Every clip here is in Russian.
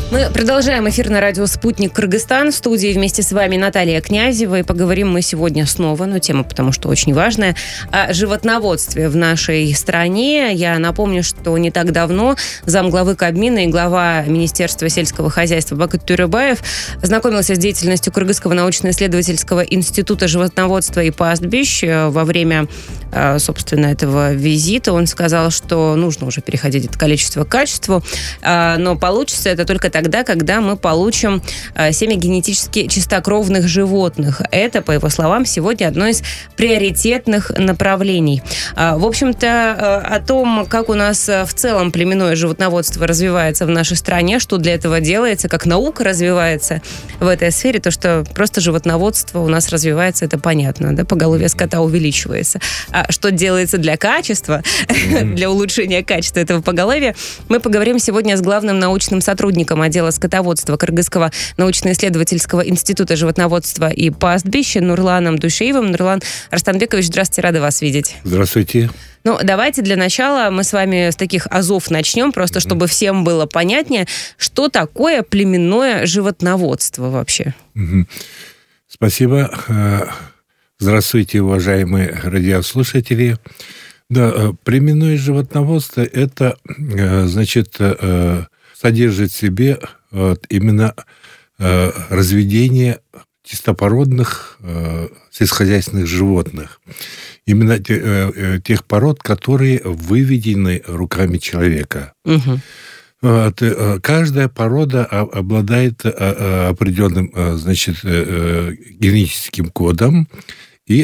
Мы продолжаем эфир на радио «Спутник Кыргызстан». В студии вместе с вами Наталья Князева. И поговорим мы сегодня снова, тема потому что очень важная, о животноводстве в нашей стране. Я напомню, что не так давно замглавы Кабмина и глава Министерства сельского хозяйства Бакыт Тюребаев знакомился с деятельностью Кыргызского научно-исследовательского института животноводства и пастбищ. Во время, собственно, этого визита он сказал, что нужно уже переходить от количества к качеству, но получится это только тогда, когда мы получим семя генетически чистокровных животных. Это, по его словам, сегодня одно из приоритетных направлений. В общем-то, о том, как у нас в целом племенное животноводство развивается в нашей стране, что для этого делается, как наука развивается в этой сфере, то, что просто животноводство у нас развивается, это понятно, да, поголовье скота увеличивается. А что делается для качества, для улучшения качества этого поголовья, мы поговорим сегодня с главным научным сотрудником отдела скотоводства Кыргызского научно-исследовательского института животноводства и пастбища Нурланом Душеевым. Нурлан Арстанбекович, здравствуйте, рада вас видеть. Здравствуйте. Давайте для начала мы с вами с таких азов начнем, просто чтобы всем было понятнее, что такое племенное животноводство вообще. Спасибо. Здравствуйте, уважаемые радиослушатели. Да, племенное животноводство – это, содержит в себе именно разведение чистопородных сельскохозяйственных животных. Именно тех пород, которые выведены руками человека. Угу. Каждая порода обладает определенным, генетическим кодом и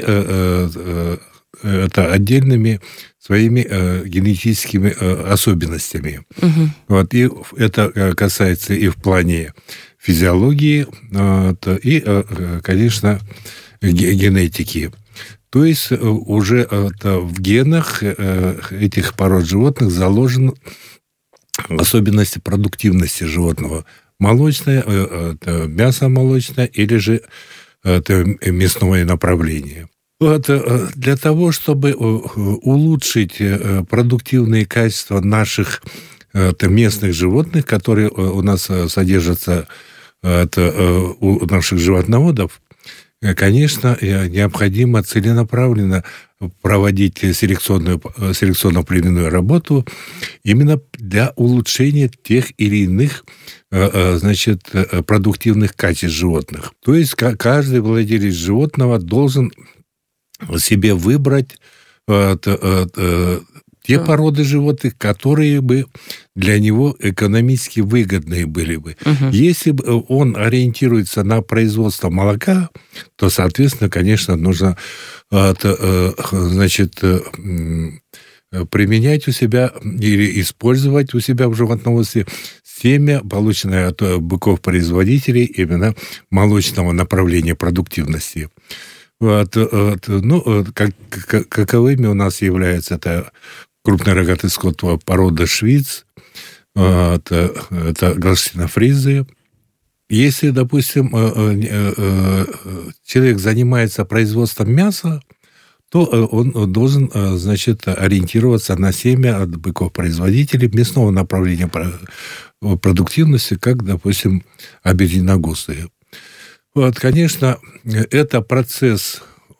это отдельными своими генетическими особенностями. Угу. И это касается и в плане физиологии, и, конечно, генетики. То есть уже в генах этих пород животных заложены особенности продуктивности животного. Молочное, мясо молочное или же мясное направление. Для того, чтобы улучшить продуктивные качества наших местных животных, которые у нас содержатся у наших животноводов, конечно, необходимо целенаправленно проводить селекционно-племенную работу именно для улучшения тех или иных продуктивных качеств животных. То есть каждый владелец животного должен себе выбрать те породы животных, которые бы для него экономически выгодные были бы. Угу. Если бы он ориентируется на производство молока, то, соответственно, конечно, нужно применять у себя или использовать у себя в животноводстве семя, полученное от быков-производителей именно молочного направления продуктивности. Каковыми у нас являются это крупный рогатый скот породы швиц, это галштино-фризы. Если, допустим, человек занимается производством мяса, то он должен, ориентироваться на семя от быков-производителей мясного направления продуктивности, как, допустим, абердиногусые. Конечно, это процесс,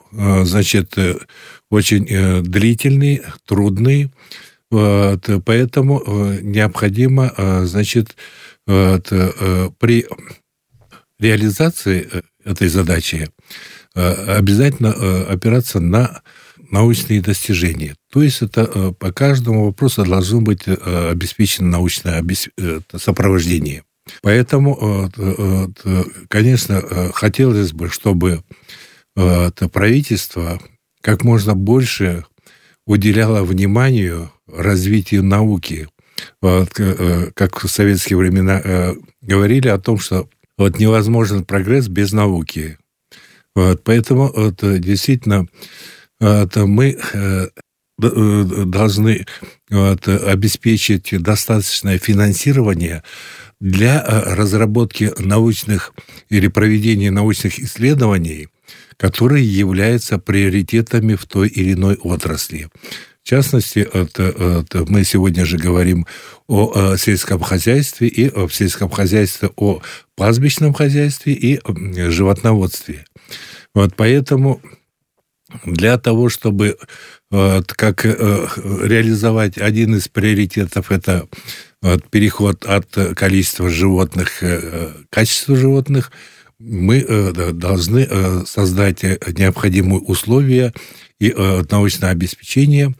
очень длительный, трудный, поэтому необходимо, при реализации этой задачи обязательно опираться на научные достижения. То есть это по каждому вопросу должно быть обеспечено научное сопровождение. Поэтому, конечно, хотелось бы, чтобы правительство как можно больше уделяло вниманию развитию науки. Как в советские времена говорили о том, что невозможен прогресс без науки. Поэтому действительно мы должны обеспечить достаточное финансирование для разработки научных или проведения научных исследований, которые являются приоритетами в той или иной отрасли. В частности, мы сегодня же говорим о сельском хозяйстве и о сельском хозяйстве, о пастбищном хозяйстве и животноводстве. Вот поэтому для того, чтобы реализовать один из приоритетов, это переход от количества животных к качеству животных, мы должны создать необходимые условия и научное обеспечение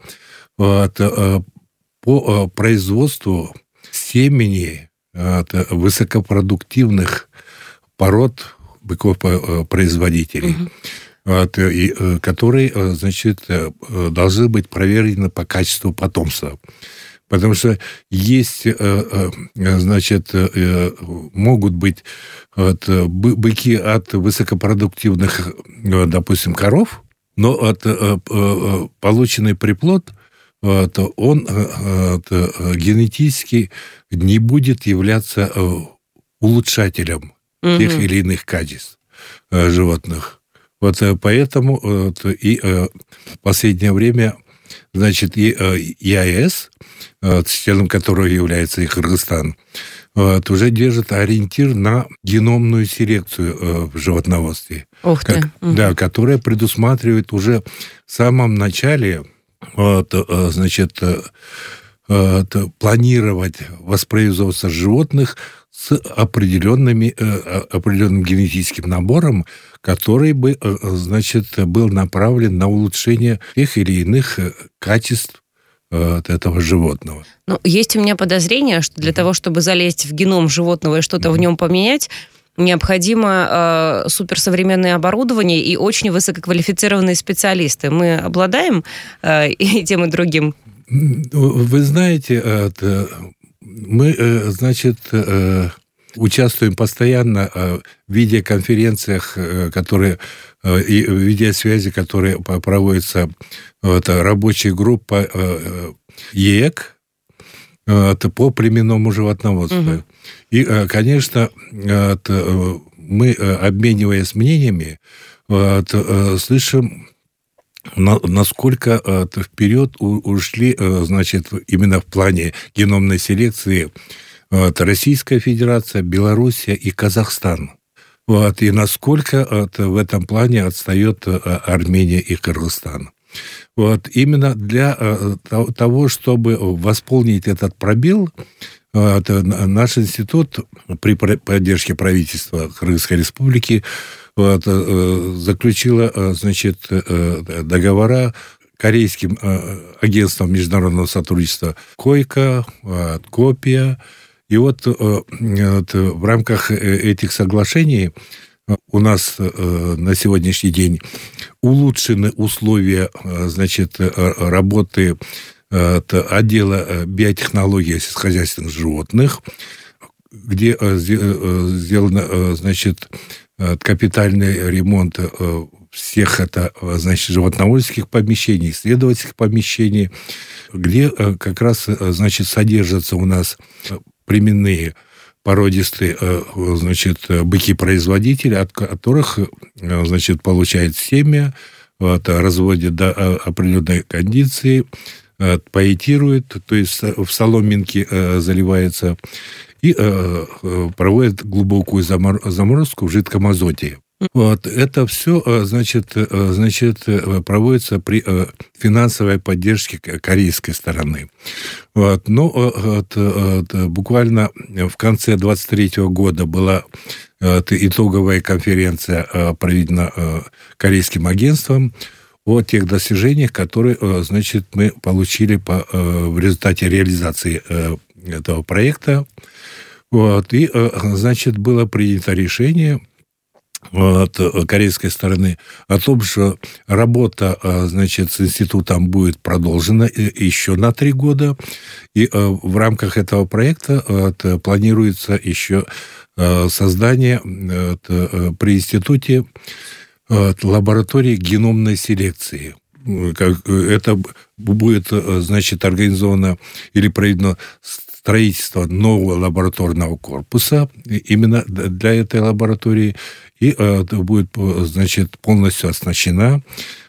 по производству семени высокопродуктивных пород быков-производителей, которые, значит, должны быть проверены по качеству потомства. Потому что есть, значит, могут быть быки от высокопродуктивных, допустим, коров, но полученный приплод, он генетически не будет являться улучшателем тех или иных качеств животных. Вот поэтому и в последнее время, значит, и ЕАЭС, членом которого является и Кыргызстан, уже держит ориентир на геномную селекцию в животноводстве. Ух ты. Да, которая предусматривает уже в самом начале, значит, планировать воспроизводство животных с определенным генетическим набором, который бы, значит, был направлен на улучшение тех или иных качеств от этого животного. Ну, есть у меня подозрение, что для того, чтобы залезть в геном животного и что-то в нем поменять, необходимо суперсовременное оборудование и очень высококвалифицированные специалисты. Мы обладаем и тем, и другим? Вы знаете, мы, значит, участвуем постоянно в видеоконференциях, которые и видеосвязи, которые проводятся. Это рабочая группа ЕЭК по племенному животноводству. И, конечно, мы, обмениваясь мнениями, слышим, насколько вперед ушли, значит, именно в плане геномной селекции Российская Федерация, Белоруссия и Казахстан. И насколько в этом плане отстает Армения и Кыргызстан. Именно для того, чтобы восполнить этот пробел, наш институт при поддержке правительства Кыргызской Республики заключила, значит, договора корейским агентством международного сотрудничества КОЙКО, Копия. И в рамках этих соглашений у нас на сегодняшний день улучшены условия, значит, работы отдела биотехнологии сельскохозяйственных животных, где сделано, значит, капитальный ремонт всех значит, животноводческих помещений, исследовательских помещений, где как раз, значит, содержатся у нас племенные породистые, значит, быки-производители, от которых, значит, получают семя, разводят до определенной кондиции, поэтируют, то есть в соломинки заливается, и проводят глубокую заморозку в жидком азоте. Это все, значит, проводится при финансовой поддержке корейской стороны. Но буквально в конце 2023 года была итоговая конференция проведена корейским агентством о тех достижениях, которые, значит, мы получили в результате реализации этого проекта. И, значит, было принято решение от корейской стороны о том, что работа, значит, с институтом будет продолжена еще на 3 года. И в рамках этого проекта планируется еще создание при институте лаборатории геномной селекции. Это будет, значит, организовано или проведено строительство нового лабораторного корпуса именно для этой лаборатории, и будет, значит, полностью оснащена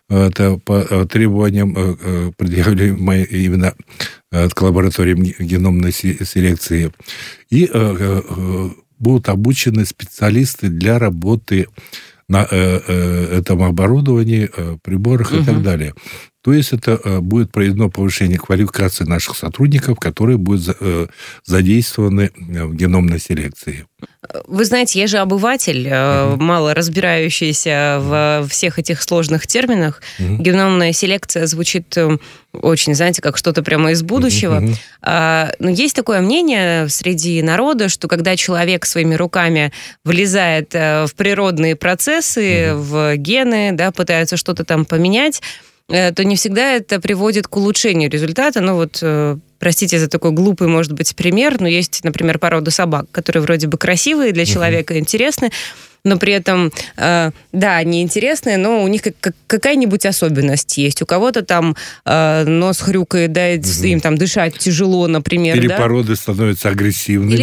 это по требованиям, предъявляемым именно к лабораториям геномной селекции. И будут обучены специалисты для работы на этом оборудовании, приборах и так далее. То есть это будет проведено повышение квалификации наших сотрудников, которые будут задействованы в геномной селекции. Вы знаете, я же обыватель, мало разбирающийся в всех этих сложных терминах. Геномная селекция звучит очень, знаете, как что-то прямо из будущего. Но есть такое мнение среди народа, что когда человек своими руками влезает в природные процессы, в гены, да, пытается что-то там поменять, то не всегда это приводит к улучшению результата. Ну вот, простите за такой глупый, может быть, пример, но есть, например, порода собак, которые вроде бы красивые, для человека интересны, но при этом, да, они интересные, но у них какая-нибудь особенность есть. У кого-то там нос хрюкает, да, им там дышать тяжело, например. Или да? породы становятся агрессивными.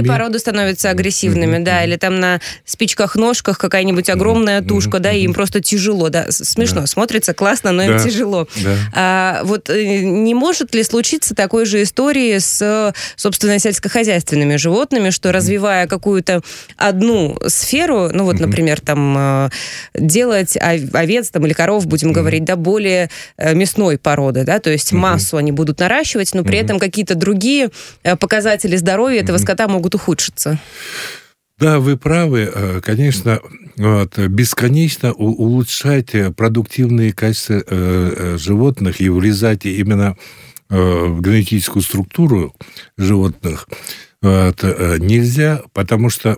Да, или там на спичках-ножках какая-нибудь огромная тушка, да, и им просто тяжело, да, смешно, смотрится классно, но им тяжело. Вот не может ли случиться такой же истории с, собственно, сельскохозяйственными животными, что развивая какую-то одну сферу, ну вот, например, там делать овец там, или коров, будем говорить, да, более мясной породы, да, то есть массу они будут наращивать, но при этом какие-то другие показатели здоровья этого скота могут ухудшиться. Да, вы правы. Конечно, бесконечно улучшать продуктивные качества животных и влезать именно в генетическую структуру животных нельзя, потому что,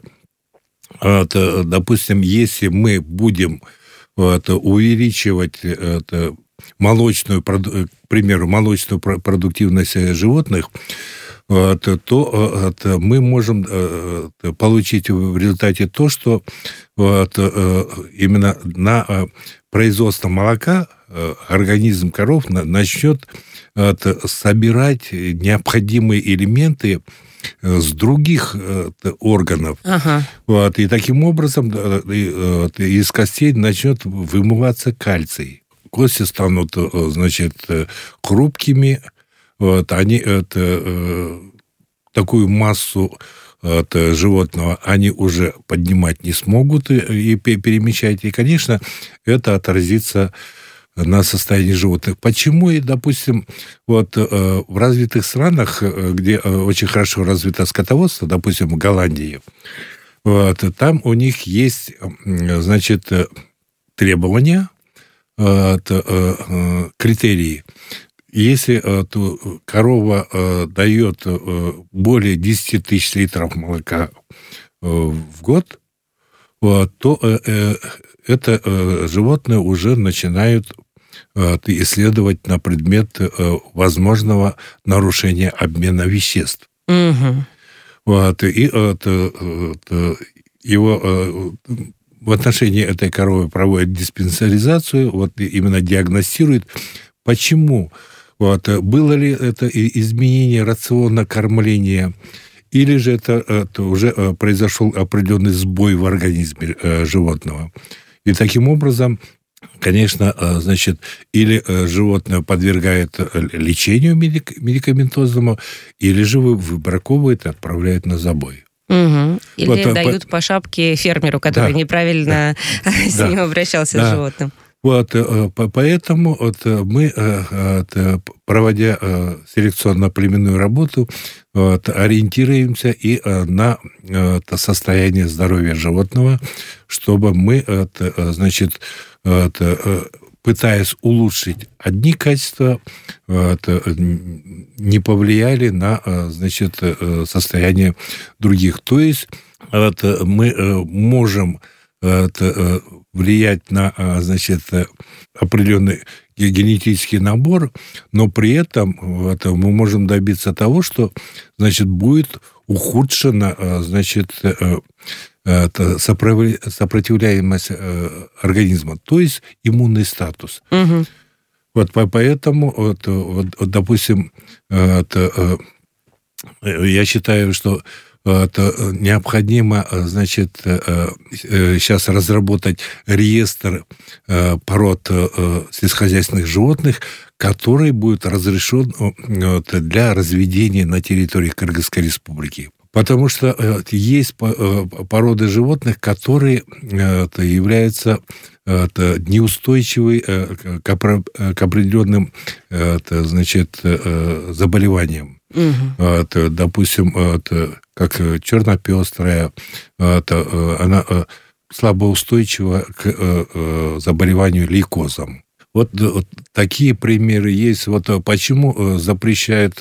допустим, если мы будем увеличивать молочную, к примеру, молочную продуктивность животных, то мы можем получить в результате то, что именно на производство молока организм коров начнет собирать необходимые элементы с других органов. И таким образом из костей начнет вымываться кальций. Кости станут, значит, хрупкими. Они такую массу животного они уже поднимать не смогут и перемещать. И, конечно, это отразится на состоянии животных. Почему, допустим, в развитых странах, где очень хорошо развито скотоводство, допустим, в Голландии, там у них есть, значит, требования, критерии. Если корова дает более 10 тысяч литров молока в год, то это животное уже начинают исследовать на предмет возможного нарушения обмена веществ. И его в отношении этой коровы проводят диспансеризацию, именно диагностируют, почему, было ли это изменение рациона кормления, или же это уже произошел определенный сбой в организме животного. И таким образом, конечно, значит, или животное подвергает лечению медикаментозному, или же выбраковывает и отправляет на забой. Или дают по шапке фермеру, который неправильно с ним обращался с животным. Поэтому мы, проводя селекционно-племенную работу, ориентируемся и на состояние здоровья животного, чтобы мы, значит, пытаясь улучшить одни качества, не повлияли на, значит, состояние других. То есть мы можем влиять на, значит, определенный генетический набор, но при этом мы можем добиться того, что, значит, будет ухудшена, значит, сопротивляемость организма, то есть иммунный статус. Поэтому, допустим, я считаю, что необходимо, значит, сейчас разработать реестр пород сельскохозяйственных животных, который будет разрешен для разведения на территории Кыргызской республики. Потому что есть породы животных, которые являются неустойчивы к определенным, значит, заболеваниям. Угу. Допустим, как чернопестрая, она слабоустойчива к заболеванию лейкозом. Вот такие примеры есть. Вот почему запрещают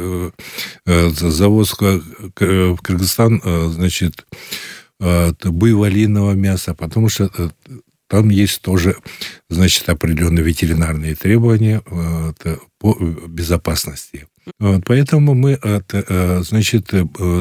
завоз в Кыргызстан, значит, буйволиного мяса, потому что там есть тоже, значит, определенные ветеринарные требования по безопасности. Вот, поэтому мы, значит,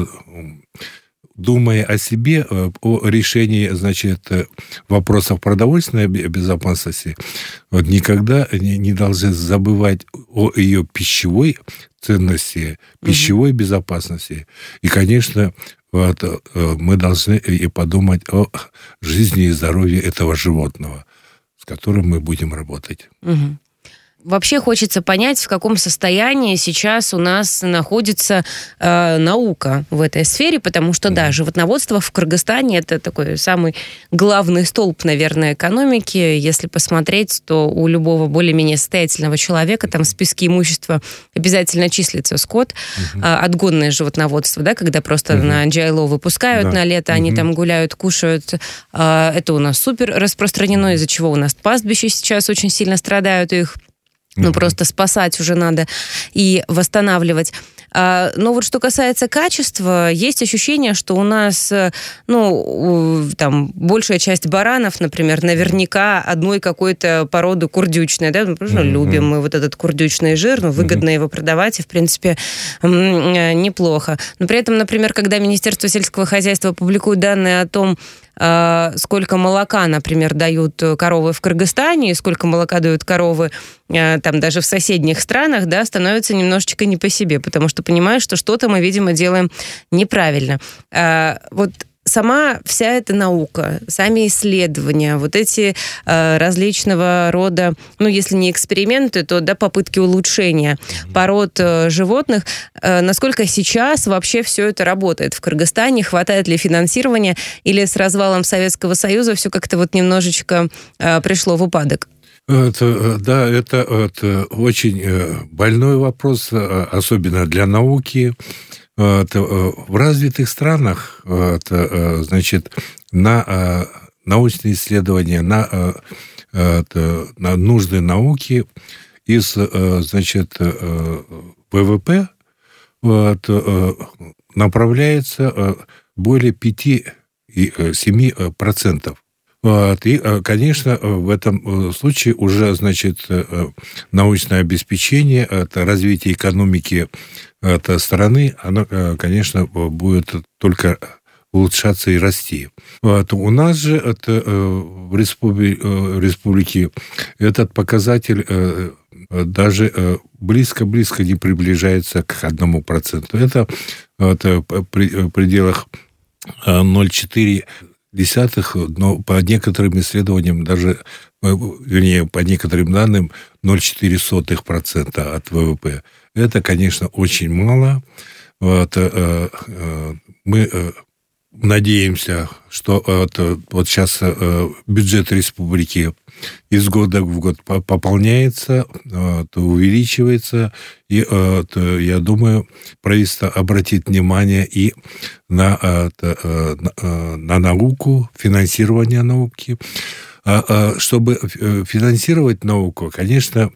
думая о себе, о решении, значит, вопросов продовольственной безопасности, вот, никогда не должны забывать о ее пищевой ценности, пищевой безопасности. И, конечно, вот, мы должны и подумать о жизни и здоровье этого животного, с которым мы будем работать. Угу. Вообще хочется понять, в каком состоянии сейчас у нас находится наука в этой сфере, потому что, да, животноводство в Кыргызстане – это такой самый главный столб, наверное, экономики. Если посмотреть, то у любого более-менее состоятельного человека там в списке имущества обязательно числится скот, отгонное животноводство, да, когда просто на джайло выпускают на лето, они там гуляют, кушают. Это у нас супер распространено, из-за чего у нас пастбища сейчас очень сильно страдают, их просто спасать уже надо и восстанавливать. Но вот что касается качества, есть ощущение, что у нас, там, большая часть баранов, например, наверняка одной какой-то породы курдючной, да, любим мы вот этот курдючный жир, выгодно его продавать, и, в принципе, неплохо. Но при этом, например, когда Министерство сельского хозяйства публикует данные о том, сколько молока, например, дают коровы в Кыргызстане, и сколько молока дают коровы там даже в соседних странах, да, становится немножечко не по себе, потому что понимаешь, что что-то мы, видимо, делаем неправильно. Вот сама вся эта наука, сами исследования, вот эти различного рода, если не эксперименты, то, да, попытки улучшения пород животных, насколько сейчас вообще все это работает в Кыргызстане, хватает ли финансирования, или с развалом Советского Союза все как-то вот немножечко пришло в упадок? Это очень больной вопрос, особенно для науки. В развитых странах, значит, на научные исследования, на нужды науки из, значит, ВВП направляется более 5-7%. И, конечно, в этом случае уже, значит, научное обеспечение, это развитие экономики страны, оно, конечно, будет только улучшаться и расти. У нас же в республике этот показатель даже близко-близко не приближается к 1%. Это в пределах 0,4%. Но по некоторым исследованиям, даже, по некоторым данным, 0,04% от ВВП. Это, конечно, очень мало. Мы надеемся, что вот сейчас бюджет республики из года в год пополняется, увеличивается, и я думаю, правительство обратит внимание и на науку, финансирование науки. Чтобы финансировать науку, конечно,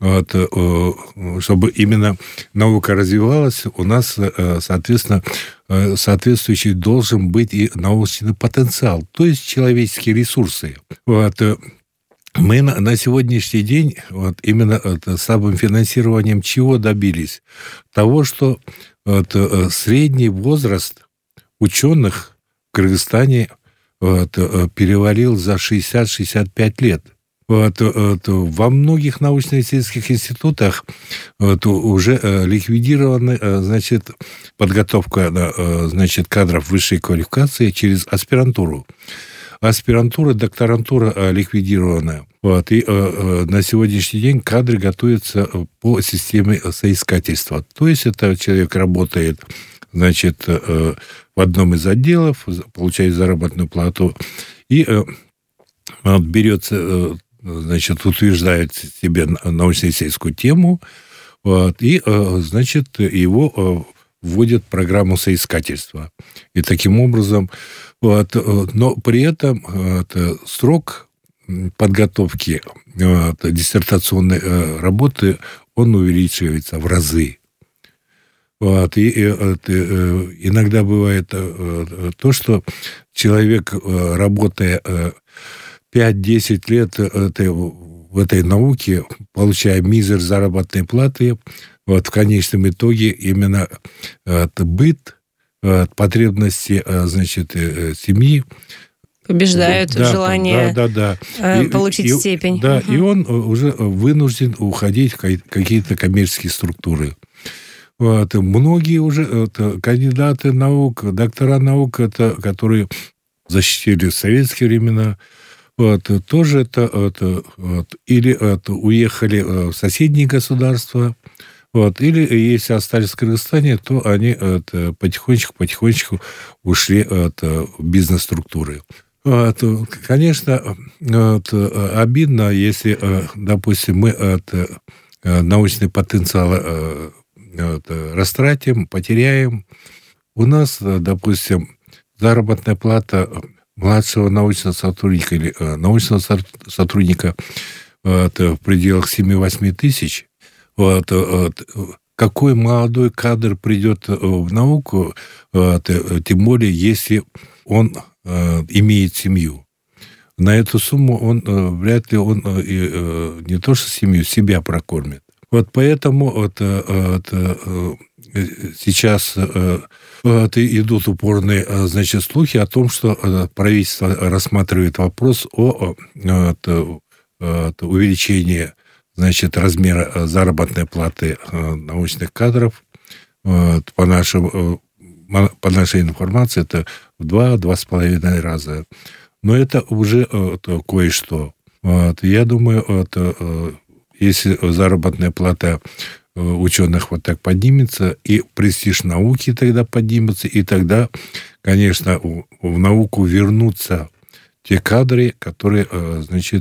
чтобы именно наука развивалась, у нас, соответственно, соответствующий должен быть и научный потенциал, то есть человеческие ресурсы. Мы на сегодняшний день именно самым финансированием чего добились? Того, что средний возраст ученых в Кыргызстане перевалил за 60-65 лет. Во многих научно-исследовательских институтах уже ликвидирована, значит, подготовка, значит, кадров высшей квалификации через аспирантуру. Аспирантура, докторантура ликвидирована. И на сегодняшний день кадры готовятся по системе соискательства. То есть это человек работает, значит, в одном из отделов, получает заработную плату и берется, значит, утверждает себе научно-исследовательскую тему, и, значит, его вводят в программу соискательства. И таким образом, но при этом срок подготовки диссертационной работы, он увеличивается в разы. Иногда бывает то, что человек, работая 5-10 лет в этой науке, получая мизер заработной платы, в конечном итоге именно быт, потребности, значит, семьи побеждают желание получить степень. Да, и он уже вынужден уходить в какие-то коммерческие структуры. Многие уже кандидаты наук, доктора наук, которые защитили в советские времена, тоже или уехали в соседние государства, или если остались в Кыргызстане, то они потихонечку ушли в бизнес-структуры. Конечно, обидно, если, допустим, мы научный потенциал растратим, потеряем. У нас, допустим, заработная плата младшего научного сотрудника или научного сотрудника в пределах 7-8 тысяч. Какой молодой кадр придет в науку, тем более, если он имеет семью. На эту сумму вряд ли он не то что семью, себя прокормит. Поэтому сейчас идут упорные, значит, слухи о том, что правительство рассматривает вопрос о увеличении, значит, размера заработной платы научных кадров. По нашей информации, это в 2-2,5 раза. Но это уже кое-что. Я думаю, если заработная плата ученых вот так поднимется, и престиж науки тогда поднимется, и тогда, конечно, в науку вернутся те кадры, которые, значит,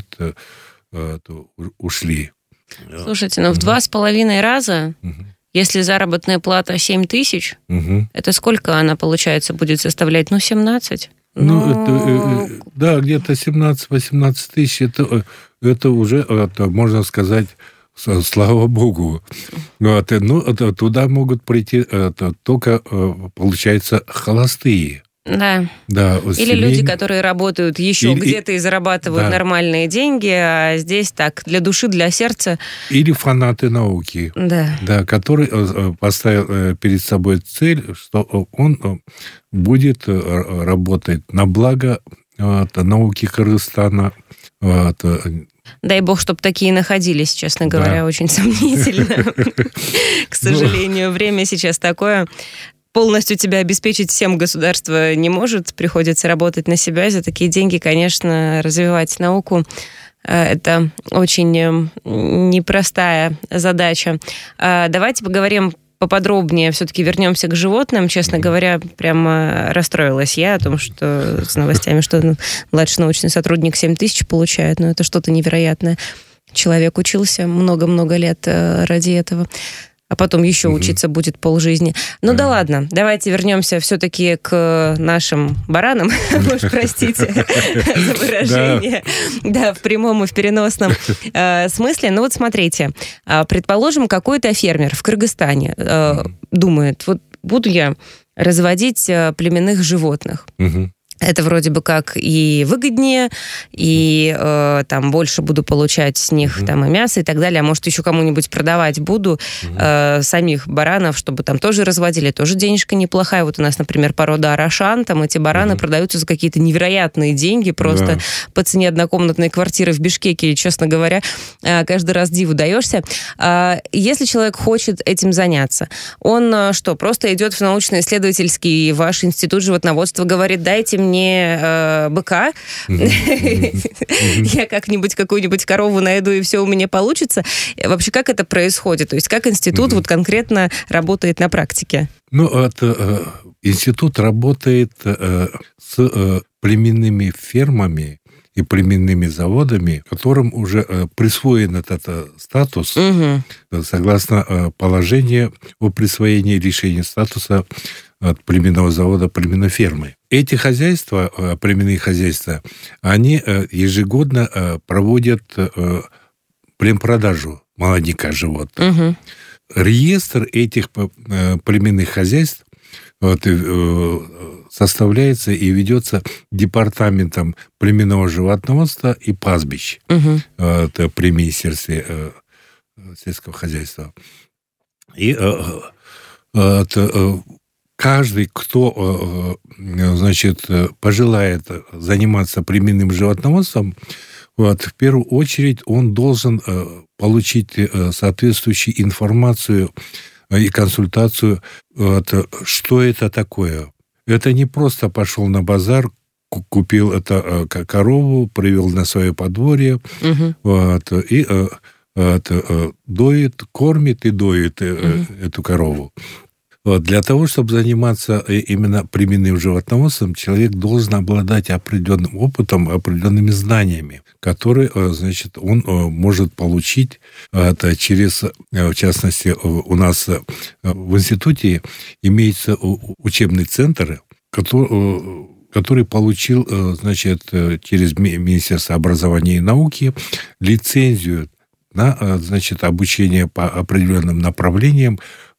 ушли. Слушайте, в 2,5 раза, если заработная плата 7 тысяч, это сколько она, получается, будет составлять? 17? Да, где-то 17-18 тысяч, это уже, можно сказать, слава богу. Туда могут прийти только, получается, холостые. Да. Или люди, которые работают еще где-то и зарабатывают нормальные деньги, а здесь так, для души, для сердца. Или фанаты науки. Да, который поставил перед собой цель, что он будет работать на благо науки Кыргызстана. Дай бог, чтобы такие находились, честно говоря, очень сомнительно. К сожалению, время сейчас такое. Полностью тебя обеспечить всем государство не может. Приходится работать на себя. За такие деньги, конечно, развивать науку – это очень непростая задача. Давайте поговорим поподробнее, все-таки вернемся к животным. Честно говоря, прямо расстроилась я о том, что с новостями, что младший научный сотрудник 7 тысяч получает. Это что-то невероятное. Человек учился много-много лет ради этого. А потом еще учиться будет полжизни. Да ладно, давайте вернемся все-таки к нашим баранам. Вы уж простите за выражение. Да, в прямом и в переносном смысле. Смотрите, предположим, какой-то фермер в Кыргызстане думает, буду я разводить племенных животных. это вроде бы как и выгоднее, и там больше буду получать с них там и мясо и так далее, а может еще кому-нибудь продавать буду самих баранов, чтобы там тоже разводили, тоже денежка неплохая. Вот у нас, например, порода Арашан, там эти бараны продаются за какие-то невероятные деньги, просто по цене однокомнатной квартиры в Бишкеке, и, честно говоря, каждый раз диву даешься. Если человек хочет этим заняться, он что, просто идет в научно-исследовательский ваш институт животноводства, говорит, дайте мне быка, я как-нибудь какую-нибудь корову найду, и все у меня получится. Вообще, как это происходит? То есть, как институт вот конкретно работает на практике? Институт работает с племенными фермами и племенными заводами, которым уже присвоен этот статус согласно положению о присвоении решения статуса от племенного завода племенной фермы. Эти хозяйства, племенные хозяйства, они ежегодно проводят племпродажу молодняка животных. Реестр этих племенных хозяйств составляется и ведется департаментом племенного животноводства и пастбищ при Министерстве сельского хозяйства. И каждый, кто, пожелает заниматься племенным животноводством, в первую очередь он должен получить соответствующую информацию и консультацию, что это такое. Это не просто пошел на базар, купил это корову, привел на свое подворье, и доит, кормит и доит эту корову. Для того, чтобы заниматься именно племенным животноводством, человек должен обладать определенным опытом, определенными знаниями, которые, он может получить через, в частности, у нас в институте имеется учебный центр, который получил, через Министерство образования и науки лицензию на, обучение по определенным направлениям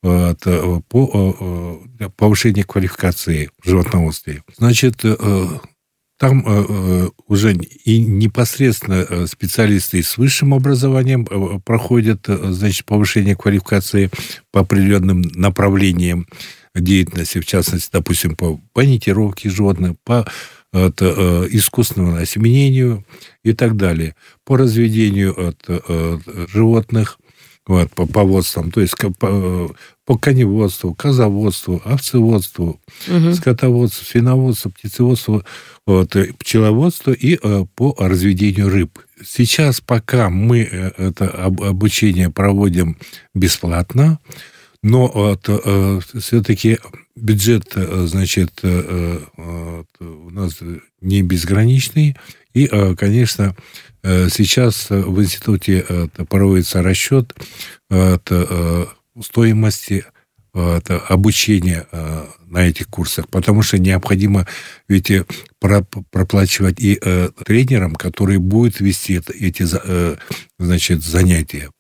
по повышению квалификации в животноводстве. Там уже и непосредственно специалисты с высшим образованием проходят, повышение квалификации по определенным направлениям деятельности, в частности, допустим, по понятировке животных, по искусственному осеменению и так далее, по разведению животных, по поводствам, то есть по коневодству, козоводству, овцеводству, скотоводству, свиноводству, птицеводству, пчеловодству и по разведению рыб. Сейчас, пока мы это обучение проводим бесплатно, но все-таки бюджет, у нас не безграничный, и, конечно, сейчас в институте проводится расчет стоимости обучения на этих курсах, потому что необходимо ведь проплачивать и тренерам, которые будут вести эти занятия.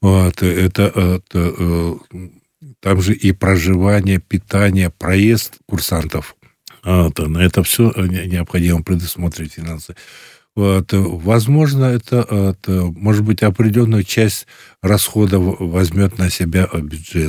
Там же и проживание, питание, проезд курсантов. На это все необходимо предусмотреть финансы. Возможно, это, может быть, определенную часть расходов возьмет на себя бюджет.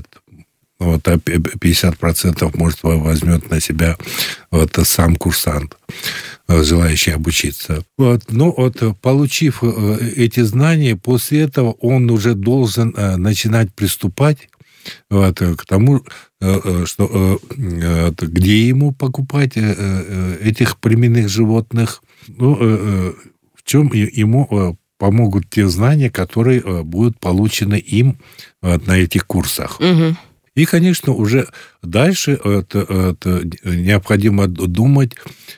50% может возьмет на себя сам курсант, желающий обучиться. Получив эти знания, после этого он уже должен начинать приступать к тому, что, где ему покупать этих племенных животных, в чем ему помогут те знания, которые будут получены им на этих курсах. И, конечно, уже дальше необходимо думать,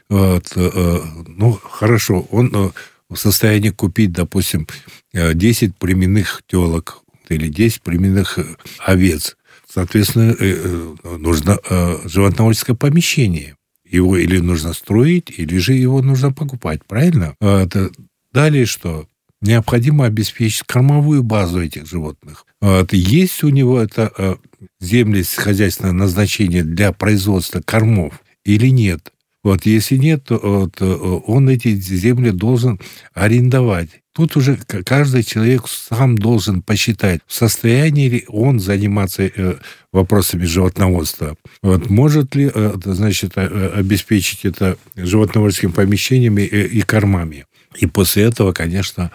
хорошо, он в состоянии купить, допустим, 10 племенных телок или 10 племенных овец. Соответственно, нужно животноводческое помещение. Его или нужно строить, или же его нужно покупать, правильно? Далее что? Необходимо обеспечить кормовую базу этих животных. Есть у него земли хозяйственного назначения для производства кормов или нет? Вот, если нет, то он эти земли должен арендовать. Тут уже каждый человек сам должен посчитать, в состоянии ли он заниматься вопросами животноводства. Вот, может ли, значит, обеспечить это животноводческими помещениями и кормами. И после этого, конечно,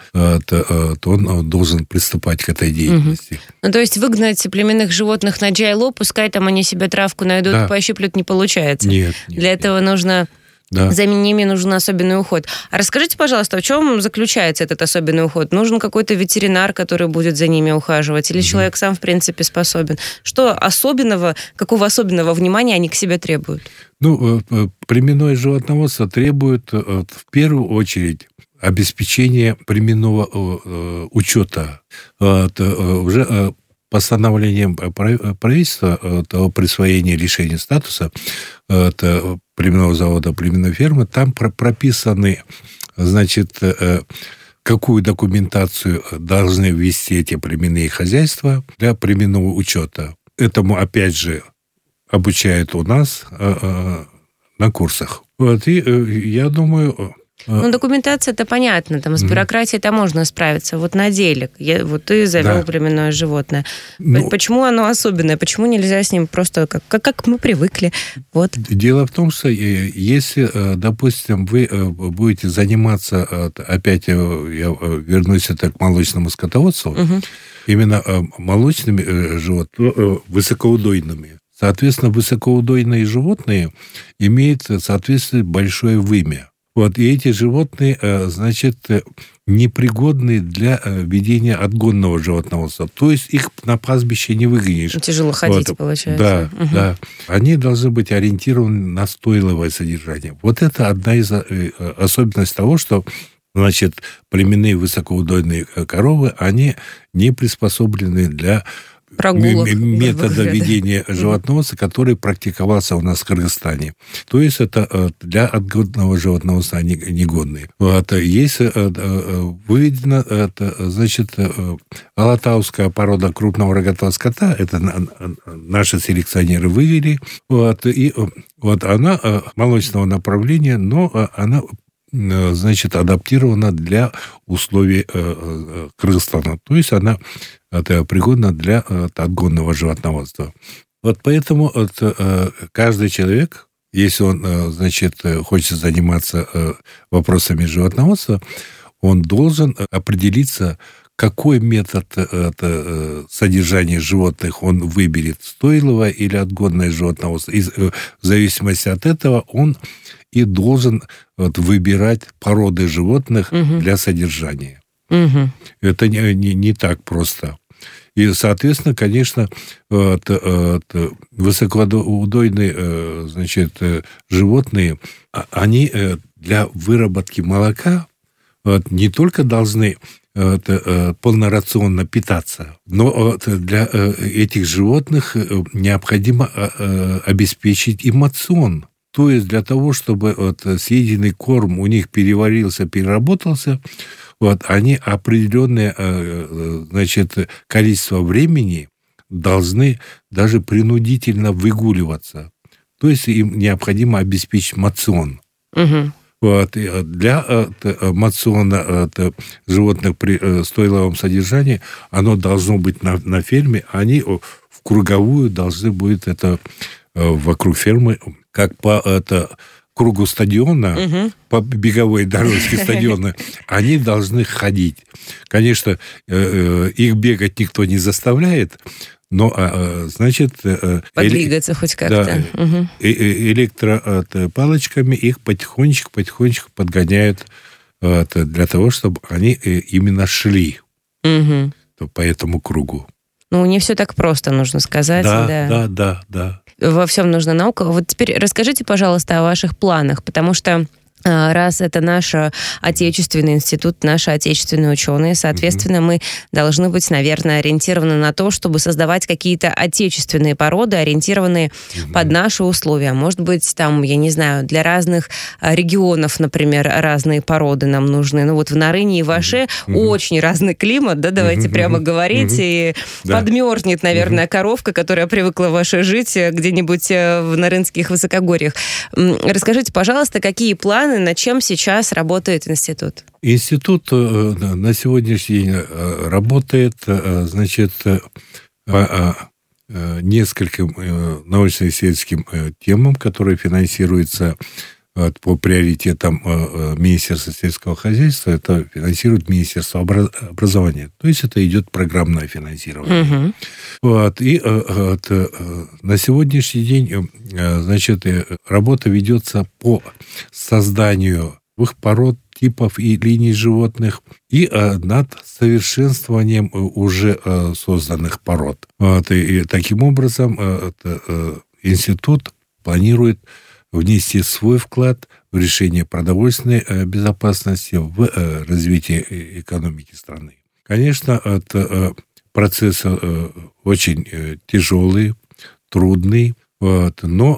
он должен приступать к этой деятельности. Ну, то есть выгнать племенных животных на джайло, пускай там они себе травку найдут, пощиплют, не получается. Нет. Для этого нужно... Да. За ними нужен особенный уход. А расскажите, пожалуйста, в чем заключается этот особенный уход? Нужен какой-то ветеринар, который будет за ними ухаживать? Или человек сам, в принципе, способен? Что особенного, какого особенного внимания они к себе требуют? Ну, племенное животноводство требует в первую очередь обеспечения племенного учета. Уже постановлением правительства о присвоении решения статуса племенного завода, племенной фермы, там прописаны, значит, какую документацию должны ввести эти племенные хозяйства для племенного учета. Этому, опять же, обучают у нас на курсах. Вот, и я думаю... Ну, документация-то понятно, там с бюрократией-то можно справиться. Вот на деле, вот ты завел племенное животное. Почему оно особенное? Почему нельзя с ним просто, как мы привыкли? Вот. Дело в том, что если, допустим, вы будете заниматься, опять я вернусь к молочному скотоводству, именно молочными животными, высокоудойными. Соответственно, высокоудойные животные имеют, соответственно, большое вымя. Вот, и эти животные, значит, непригодны для ведения отгонного животноводства. То есть их на пастбище не выгонишь. Тяжело ходить, получается. Да, да. Они должны быть ориентированы на стойловое содержание. Вот это одна из особенностей того, что, значит, племенные высокоудойные коровы, они не приспособлены для прогулок, метода ведения животноводства, который практиковался у нас в Кыргызстане. То есть это для отгонного животноводства они негодные. Вот. Есть выведена, значит, алатауская порода крупного рогатого скота, это наши селекционеры вывели, вот, и вот она молочного направления, но она, значит, адаптирована для условий Кыргызстана. То есть она пригодна для отгонного животноводства. Вот поэтому каждый человек, если он, значит, хочет заниматься вопросами животноводства, он должен определиться, какой метод содержания животных он выберет, стойловое или отгонное животноводство. И в зависимости от этого он и должен выбирать породы животных для содержания. Это не так просто. И, соответственно, конечно, высокоудойные, значит, животные, они для выработки молока не только должны полнорационно питаться, но для этих животных необходимо обеспечить им мацион. То есть для того, чтобы съеденный корм у них переварился, переработался, они определенное, значит, количество времени должны даже принудительно выгуливаться. То есть им необходимо обеспечить мацион. Для мациона животных при стойловом содержании оно должно быть на ферме, они в круговую должны быть вокруг фермы, как по кругу стадиона, по беговой дорожке стадиона, они должны ходить. Конечно, их бегать никто не заставляет, но, значит... Подвигаться хоть как-то. Да, электропалочками их потихонечку подгоняют для того, чтобы они именно шли по этому кругу. Ну, не все так просто, нужно сказать. Да. Во всем нужна наука. Вот теперь расскажите, пожалуйста, о ваших планах, потому что раз это наш отечественный институт, наши отечественные ученые, соответственно, мы должны быть, наверное, ориентированы на то, чтобы создавать какие-то отечественные породы, ориентированные под наши условия. Может быть, там, я не знаю, для разных регионов, например, разные породы нам нужны. Ну вот в Нарыне и в Аше очень разный климат, да, давайте прямо говорить, и подмерзнет, наверное, коровка, которая привыкла в Аше жить где-нибудь в Нарынских высокогорьях. Расскажите, пожалуйста, какие планы, над чем сейчас работает институт? Институт на сегодняшний день работает, значит, по нескольким научно-исследовательским темам, которые финансируются по приоритетам Министерства сельского хозяйства. Это финансирует Министерство образования. То есть это идет программное финансирование. Вот. И на сегодняшний день, значит, работа ведется по созданию новых пород, типов и линий животных и над совершенствованием уже созданных пород. Вот. И таким образом институт планирует внести свой вклад в решение продовольственной безопасности, в развитие экономики страны. Конечно, это процесс очень тяжелый, трудный, вот, но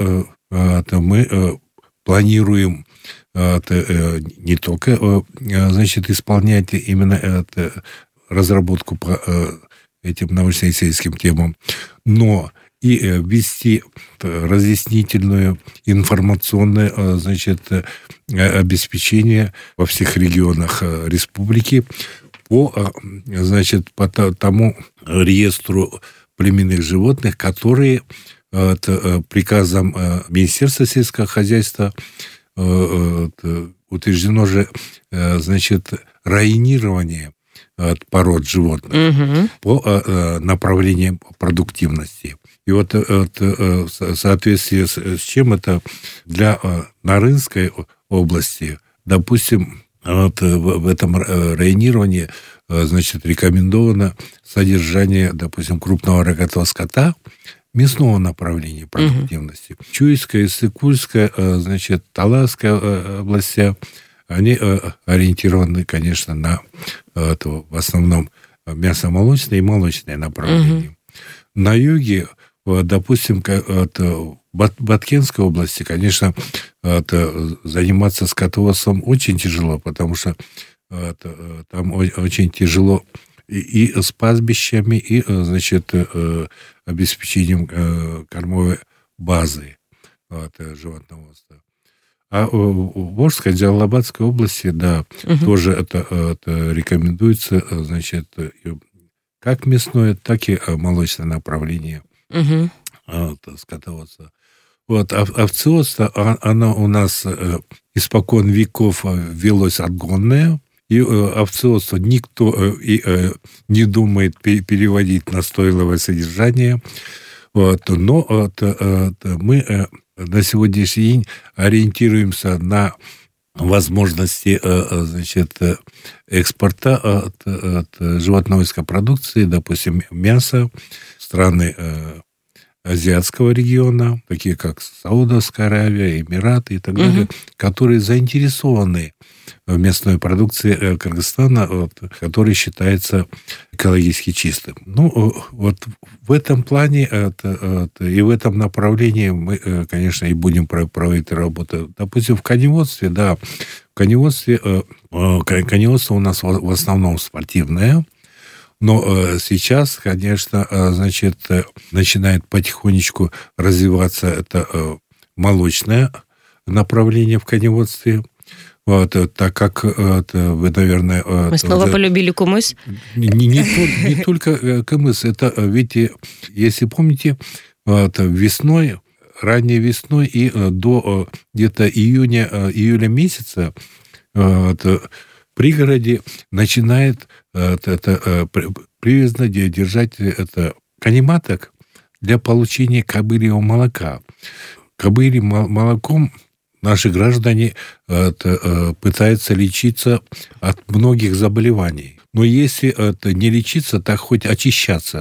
мы планируем не только, значит, исполнять именно разработку по этим научно-исследовательским темам, но и вести разъяснительное, информационное, значит, обеспечение во всех регионах республики по, значит, по тому реестру племенных животных, которые приказом Министерства сельского хозяйства утверждено же, значит, районирование пород животных по направлениям продуктивности. И вот в соответствии с чем это для Нарынской области, допустим, в этом районировании, значит, рекомендовано содержание, допустим, крупного рогатого скота мясного направления продуктивности. Чуйская, Иссык-Кульская, значит, Таласская области, они ориентированы, конечно, на в основном мясо-молочное и молочное направление. На юге, допустим, в Баткенской области, конечно, заниматься скотоводством очень тяжело, потому что там очень тяжело и с пастбищами, и, значит, обеспечением кормовой базы животноводства. А в Волжской, Джалалабадской области, да, тоже это рекомендуется, значит, как мясное, так и молочное направление скотоводства. Вот, овцеводство, оно у нас испокон веков велось отгонное, и овцеводство никто не думает переводить на стойловое содержание. Вот, но мы на сегодняшний день ориентируемся на возможности, значит, экспорта от животноводческой продукции, допустим, мяса, страны азиатского региона, такие как Саудовская Аравия, Эмираты и так далее, которые заинтересованы в мясной продукции Кыргызстана, который считается экологически чистым. Ну, вот в этом плане и в этом направлении мы, конечно, и будем проводить работу. Допустим, в коневодстве, да, коневодство у нас в основном спортивное, но сейчас, конечно, значит, начинает потихонечку развиваться это молочное направление в коневодстве. Вот, так как вы, наверное... Мы снова полюбили кумыс? Не только кумыс. Это, видите, если помните, весной, ранней весной и до где-то июля месяца в пригороде начинает привязно держать канематок для получения кобыльего молока. Кобыльим молоком наши граждане пытаются лечиться от многих заболеваний. Но если это не лечиться, так хоть очищаться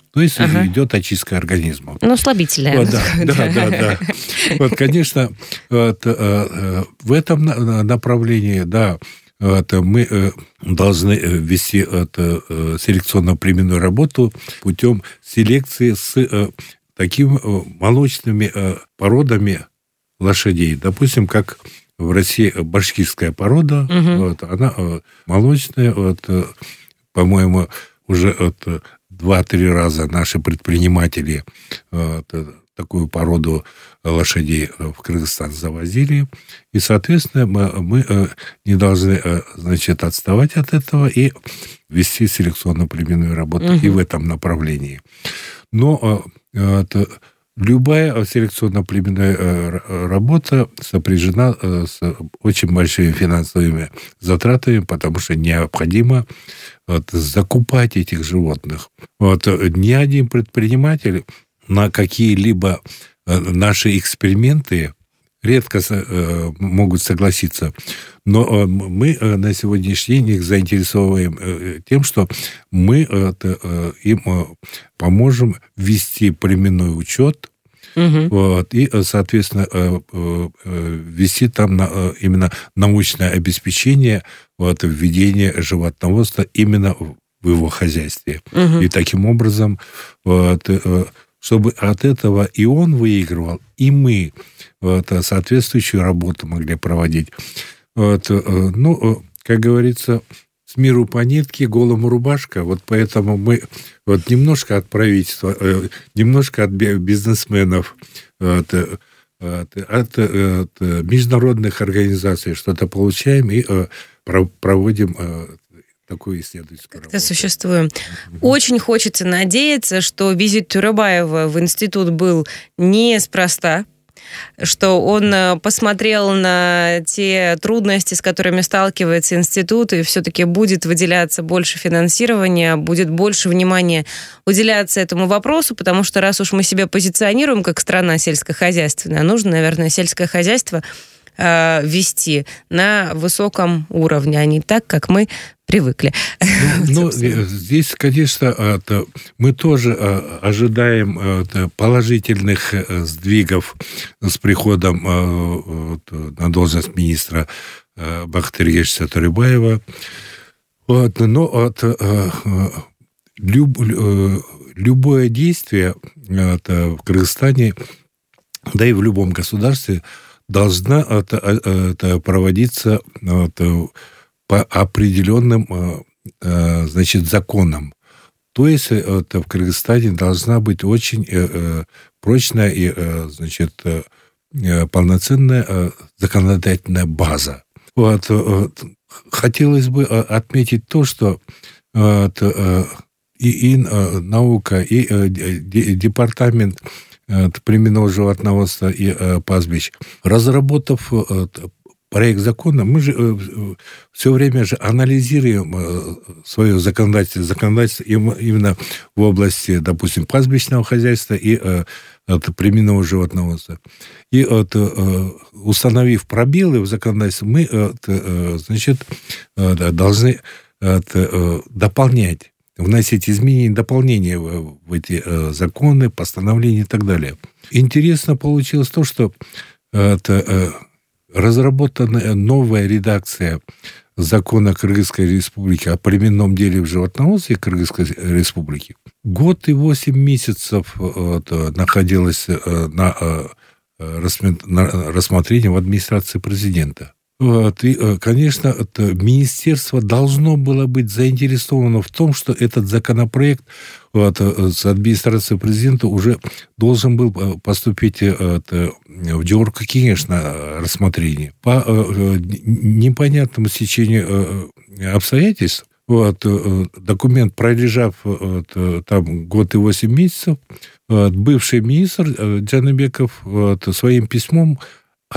То есть идет очистка организма. Ну, слабительное. Вот, да. Вот, конечно, в этом направлении, да, мы должны вести селекционно-племенную работу путем селекции с такими молочными породами лошадей. Допустим, как в России башкирская порода, она молочная, по-моему, уже 2-3 раза наши предприниматели такую породу лошадей в Кыргызстан завозили. И, соответственно, мы не должны, значит, отставать от этого и вести селекционно-племенную работу и в этом направлении. Но любая селекционно-племенная работа сопряжена с очень большими финансовыми затратами, потому что необходимо закупать этих животных. Ни один предприниматель на какие-либо наши эксперименты редко могут согласиться. Но мы на сегодняшний день их заинтересовываем тем, что мы им поможем вести племенной учет, и, соответственно, вести там именно научное обеспечение введения животноводства именно в его хозяйстве. И таким образом, чтобы от этого и он выигрывал, и мы соответствующую работу могли проводить. Ну, как говорится, с миру по нитке, голому рубашка. Поэтому мы немножко от правительства, немножко от бизнесменов, от международных организаций что-то получаем и проводим такую исследовательскую работу. Существуем. Очень хочется надеяться, что визит Турабаева в институт был неспроста, что он посмотрел на те трудности, с которыми сталкивается институт, и все-таки будет выделяться больше финансирования, будет больше внимания уделяться этому вопросу, потому что раз уж мы себя позиционируем как страна сельскохозяйственная, нужно, наверное, сельское хозяйство вести на высоком уровне, а не так, как мы привыкли. Ну, здесь, конечно, мы тоже ожидаем положительных сдвигов с приходом на должность министра Бактыргешевича Турабаева. Но любое действие в Кыргызстане, да и в любом государстве, должна проводиться по определенным, значит, законам. То есть в Кыргызстане должна быть очень прочная и, значит, полноценная законодательная база. Хотелось бы отметить то, что и наука, и департамент племенного животноводства и пастбищ, разработав проект закона, мы же все время же анализируем свое законодательство именно в области, допустим, пастбищного хозяйства и племенного животноводства. И установив пробелы в законодательстве, мы, значит, должны дополнять, вносить изменения и дополнения в эти законы, постановления и так далее. Интересно получилось то, что разработана новая редакция закона Кыргызской Республики о племенном деле в животноводстве Кыргызской Республики. 1 год и 8 месяцев находилась на рассмотрении в администрации президента. И, конечно, министерство должно было быть заинтересовано в том, что этот законопроект с администрации президента уже должен был поступить в Диорка Кенеш на рассмотрение. По непонятному стечению обстоятельств, документ, пролежав там 1 год и 8 месяцев, бывший министр Джаныбеков своим письмом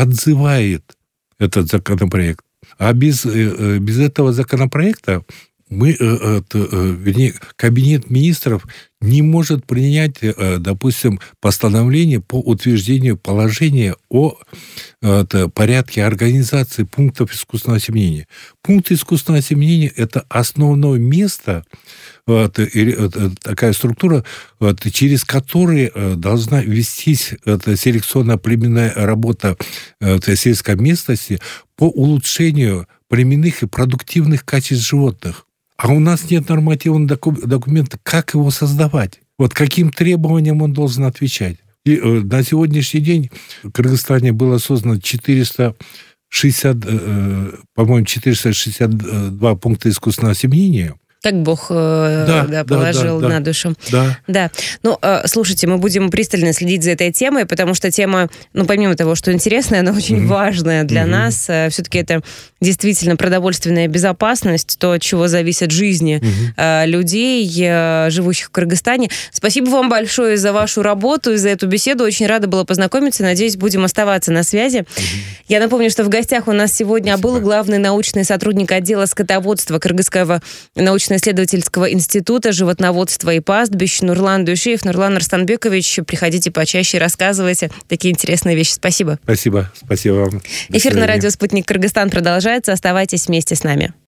отзывает этот законопроект. А без этого законопроекта вернее, Кабинет министров не может принять, допустим, постановление по утверждению положения о порядке организации пунктов искусственного осеменения. Пункты искусственного осеменения – это основное место, такая структура, через которые должна вестись селекционно-племенная работа в сельской местности по улучшению племенных и продуктивных качеств животных. А у нас нет нормативного документа, как его создавать. Вот каким требованиям он должен отвечать. И на сегодняшний день в Кыргызстане было создано 462 пункта искусственного осеменения. Как Бог положил на душу. Да. Ну, слушайте, мы будем пристально следить за этой темой, потому что тема, помимо того, что интересная, она очень важная для нас. Все-таки это действительно продовольственная безопасность, то, от чего зависят жизни людей, живущих в Кыргызстане. Спасибо вам большое за вашу работу и за эту беседу. Очень рада была познакомиться. Надеюсь, будем оставаться на связи. Я напомню, что в гостях у нас сегодня был главный научный сотрудник отдела скотоводства Кыргызского научно-исследовательского института животноводства и пастбищ Нурлан Дюшиев. Нурлан Арстанбекович, приходите почаще, рассказывайте такие интересные вещи. Спасибо. Спасибо вам. Эфир на радио «Спутник Кыргызстан» продолжается. Оставайтесь вместе с нами.